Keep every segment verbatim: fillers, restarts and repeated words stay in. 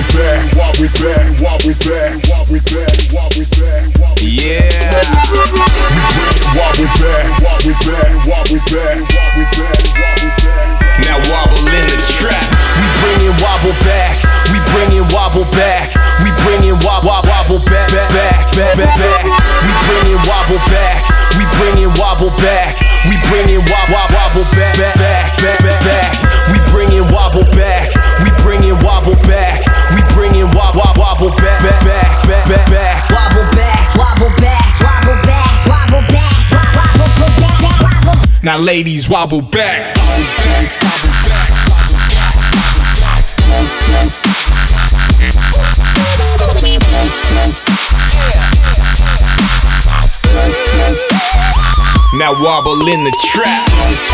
back, wobble back, wobble back, wobble back, wobble back, wobble back. Yeah. We bring it wobble back, wobble back, wobble back, wobble back, wobble back. Now wobble in the trap. We bring it wobble back. We bring it wobble back. We bring it wobble wobble back, back, back, back, back. We bring it wobble back. We bring it wobble back. We bring it wobble wobble back, back, back, back, back. We bring it wobble back. We bring it wobble back. We bring it wobble wobble back, back, back, back, back. Wobble back, wobble back, wobble back, wobble back, wobble back, wobble. Now ladies, wobble back. Now wobble in the trap.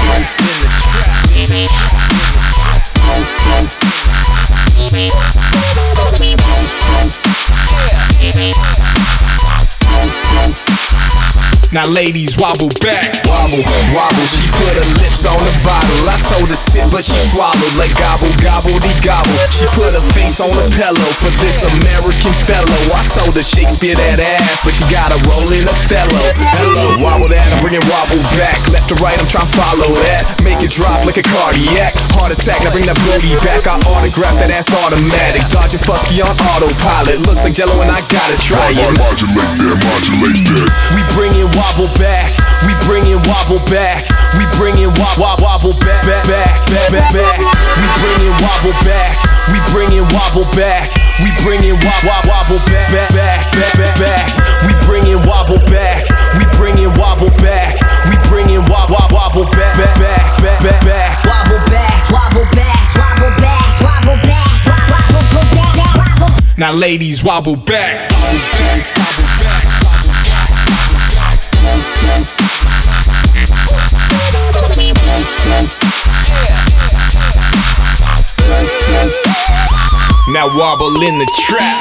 Now ladies, wobble back. Wobble, wobble, she put her lips on the bottle. I told her sit, but she swallowed like gobble, gobble, de gobble. She put her face on the pillow for this American fellow. I told her Shakespeare that ass, but she got a roll in Othello. Hello, wobble that, I'm bringing wobble back. Left to right, I'm trying to follow that. Make it drop like a cardiac. Heart attack, now bring that booty back. I autograph that ass automatic. Dodging Fusky on autopilot. Looks like Jello and I gotta try it. Modulate that, modulate that. We bring it wobble back. We bring it wobble back. We bring it wobble wobble back, back, back, back, back. We bring it wobble back. We bring it wobble back. We bring it wobble wobble back, back, back, back, back. We bring it wobble back. We bring it wobble back. We bring it wobble wobble back, back, back, back, back. Wobble back, wobble back, wobble back, wobble back, wobble back, wobble. Now ladies, wobble back. Now wobble in the trap.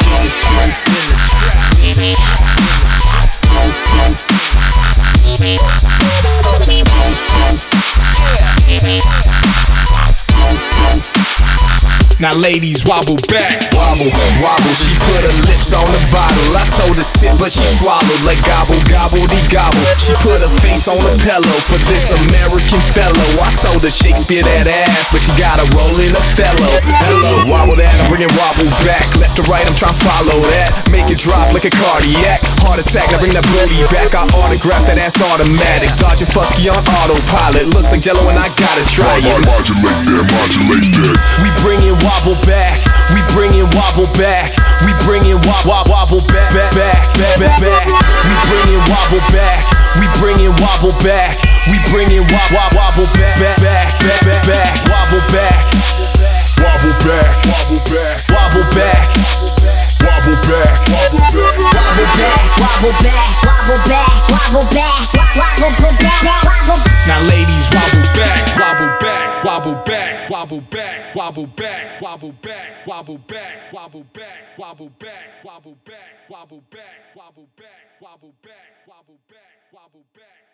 Now ladies, wobble back. Wobble, wobble, she put her lips on the bottle. I told her sit, but she swallowed like gobble, gobble, de gobble. She put her face on the pillow for this American fellow. I told her Shakespeare that ass, but she got a roll in Othello. Hello, wobble that, I'm bringing wobble back. Left to right, I'm trying to follow that. Make it drop like a cardiac. Heart attack, now bring that booty back. I autograph that ass automatic. Dodging Fusky on autopilot. Looks like Jello and I gotta try it. Modulate that, modulate that. We bring it wobble back. We bring it wobble back. We bring it wobble wobble back, back, back, back, back. We bring it wobble back. We bring it wobble back. We bring it wobble wobble back, back, back, back, back. Wobble back. Wobble back, wobble back, Wobble back. wobble back, wobble back. Wobble back, wobble back, wobble back, wobble back, wobble back, wobble. Now ladies, wobble back. Wobble back. Wobble back. Wobble back. Wobble back. Wobble back. Wobble back. Wobble back. Wobble back. Wobble back. Wobble back. Wobble back. Wobble back. Wobble back. Wobble back.